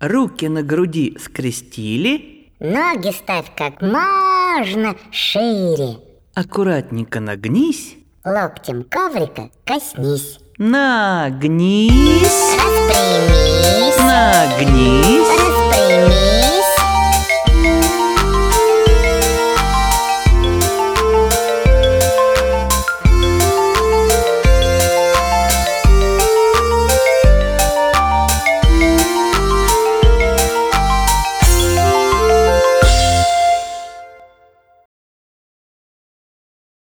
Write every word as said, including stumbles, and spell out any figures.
Руки на груди скрестили, ноги ставь как можно шире. Аккуратненько нагнись, локтем коврика коснись. Нагнись, Распрямись, нагнись, распрямись.